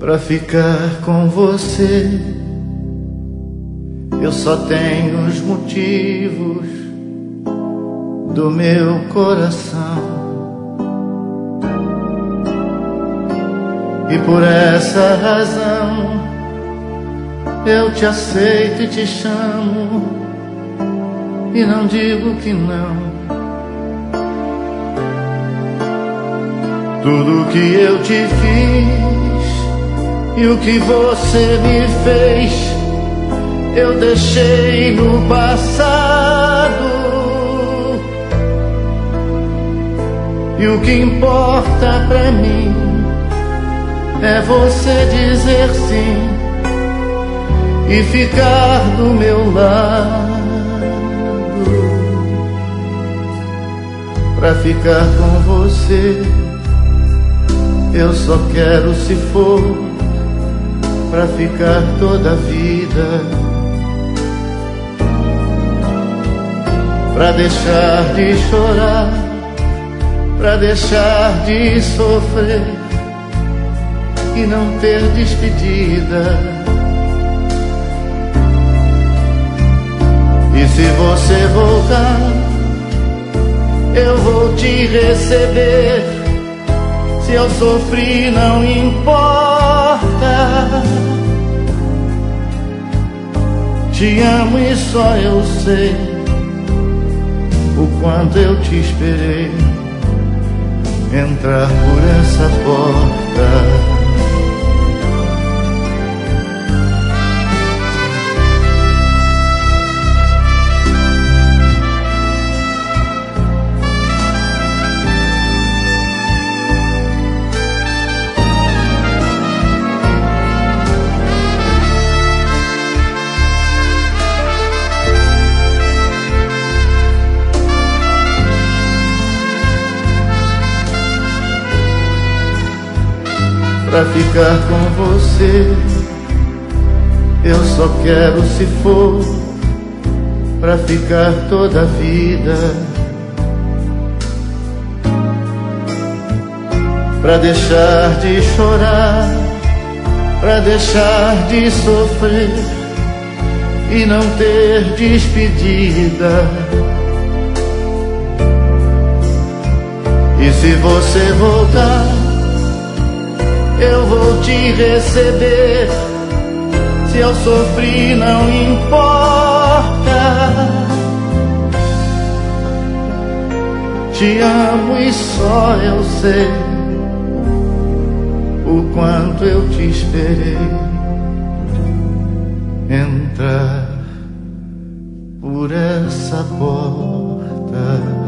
Pra ficar com você, eu só tenho os motivos do meu coração. E por essa razão eu te aceito e te chamo, e não digo que não. Tudo que eu te fiz e o que você me fez, eu deixei no passado. E o que importa pra mim é você dizer sim e ficar do meu lado. Pra ficar com você, eu só quero, se for, pra ficar toda a vida. Pra deixar de chorar, pra deixar de sofrer e não ter despedida. E se você voltar, eu vou te receber. Se eu sofri, não importa. Te amo e só eu sei o quanto eu te esperei entrar por essa porta. Pra ficar com você, eu só quero, se for, pra ficar toda a vida. Pra deixar de chorar, pra deixar de sofrer e não ter despedida. E se você voltar, eu vou te receber. Se eu sofri, não importa. Te amo e só eu sei o quanto eu te esperei entrar por essa porta.